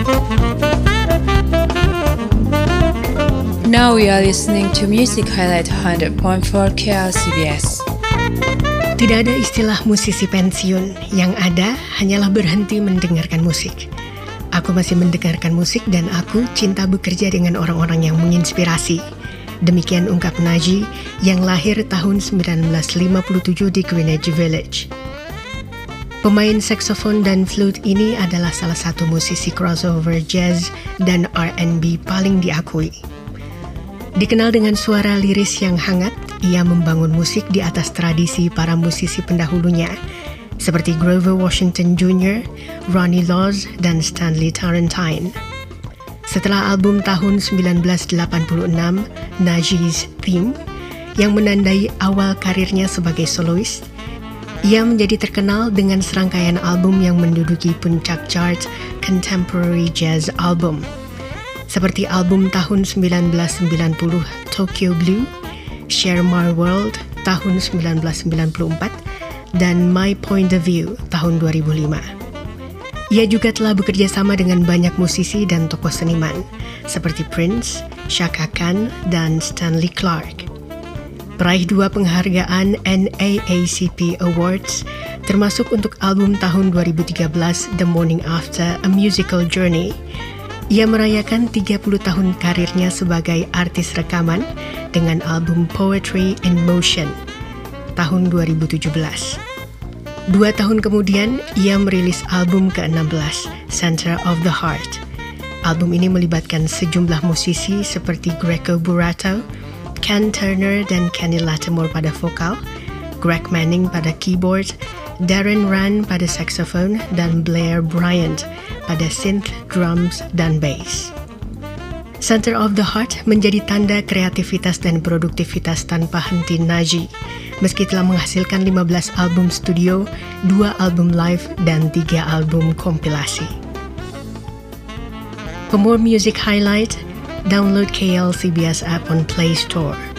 Now we are listening to Music Highlight 100.4 KLCBS. Tidak ada istilah musisi pensiun, yang ada hanyalah berhenti mendengarkan musik. Aku masih mendengarkan musik dan aku cinta bekerja dengan orang-orang yang menginspirasi. Demikian ungkap Naji yang lahir tahun 1957 di Greenwich Village. Pemain saksofon dan flute ini adalah salah satu musisi crossover jazz dan R&B paling diakui. Dikenal dengan suara liris yang hangat, ia membangun musik di atas tradisi para musisi pendahulunya, seperti Grover Washington Jr., Ronnie Laws, dan Stanley Tarantine. Setelah album tahun 1986, Naji's Theme, yang menandai awal karirnya sebagai solois, ia menjadi terkenal dengan serangkaian album yang menduduki puncak chart Contemporary Jazz Album, seperti album tahun 1990 Tokyo Blue, Share My World tahun 1994, dan My Point of View tahun 2005. Ia juga telah bekerja sama dengan banyak musisi dan tokoh seniman, seperti Prince, Chaka Khan, dan Stanley Clarke. Peraih 2 penghargaan NAACP Awards, termasuk untuk album tahun 2013 The Morning After, A Musical Journey. Ia merayakan 30 tahun karirnya sebagai artis rekaman dengan album Poetry in Motion tahun 2017. 2 tahun kemudian, ia merilis album ke-16, Center of the Heart. Album ini melibatkan sejumlah musisi seperti Greco Burato, Ken Turner dan Kenny Lattimore pada vokal, Greg Manning pada keyboard, Darren Run pada saxophone, dan Blair Bryant pada synth, drums, dan bass. Center of the Heart menjadi tanda kreativitas dan produktivitas tanpa henti Naji, meski telah menghasilkan 15 album studio, 2 album live, dan 3 album kompilasi. For more music highlight, download KLCBS app on Play Store.